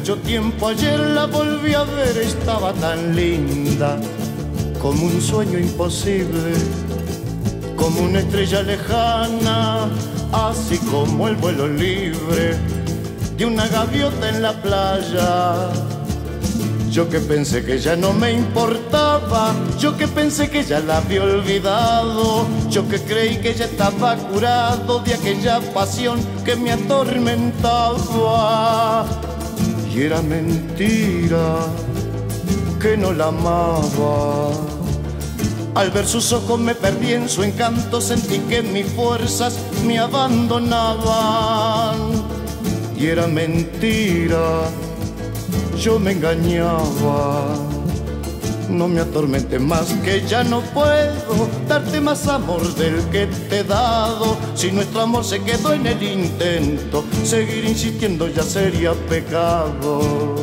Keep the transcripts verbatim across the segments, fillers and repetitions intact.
mucho tiempo, ayer la volví a ver, estaba tan linda, como un sueño imposible, como una estrella lejana, así como el vuelo libre de una gaviota en la playa. Yo que pensé que ya no me importaba, yo que pensé que ya la había olvidado, yo que creí que ya estaba curado de aquella pasión que me atormentaba. Y era mentira que no la amaba. Al ver sus ojos me perdí en su encanto, sentí que mis fuerzas me abandonaban. Y era mentira, yo me engañaba. No me atormentes más, que ya no puedo darte más amor del que te he dado. Si nuestro amor se quedó en el intento, seguir insistiendo ya sería pecado.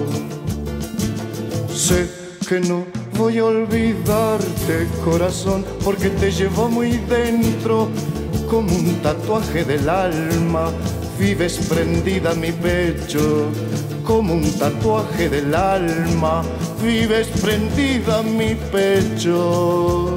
Sé que no voy a olvidarte, corazón, porque te llevo muy dentro, como un tatuaje del alma. Vives prendida a mi pecho, como un tatuaje del alma. Vives prendida a mi pecho.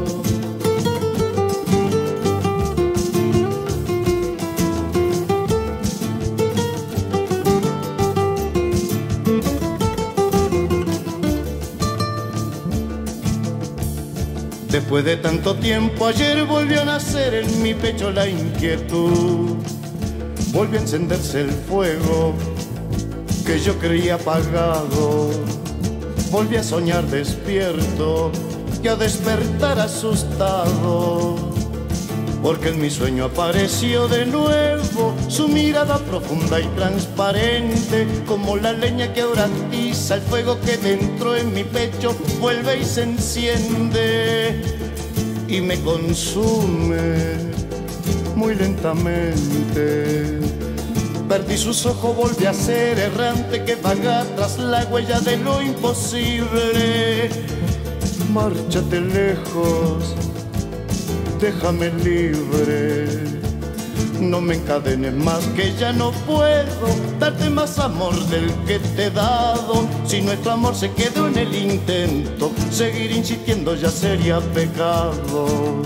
Después de tanto tiempo, ayer volvió a nacer en mi pecho la inquietud. Volvió a encenderse el fuego que yo creía apagado. Volví a soñar despierto y a despertar asustado, porque en mi sueño apareció de nuevo su mirada profunda y transparente, como la leña que ahora atiza el fuego que dentro en mi pecho vuelve y se enciende y me consume muy lentamente. Perdí sus ojos, volví a ser errante que vaga tras la huella de lo imposible. Márchate lejos, déjame libre. No me encadenes más, que ya no puedo darte más amor del que te he dado. Si nuestro amor se quedó en el intento, seguir insistiendo ya sería pecado.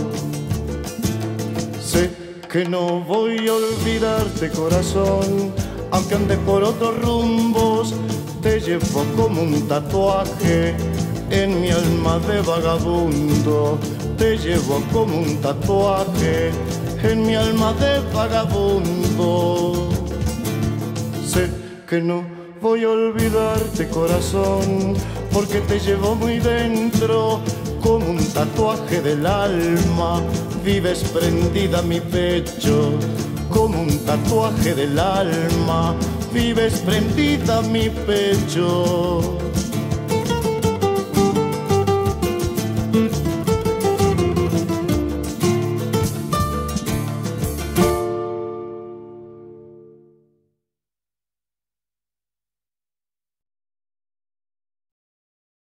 Sé que no voy a olvidarte, corazón, aunque andes por otros rumbos. Te llevo como un tatuaje en mi alma de vagabundo. Te llevo como un tatuaje en mi alma de vagabundo. Sé que no voy a olvidarte, corazón, porque te llevo muy dentro, como un tatuaje del alma. Vives prendida a mi pecho, como un tatuaje del alma. Vives prendida a mi pecho.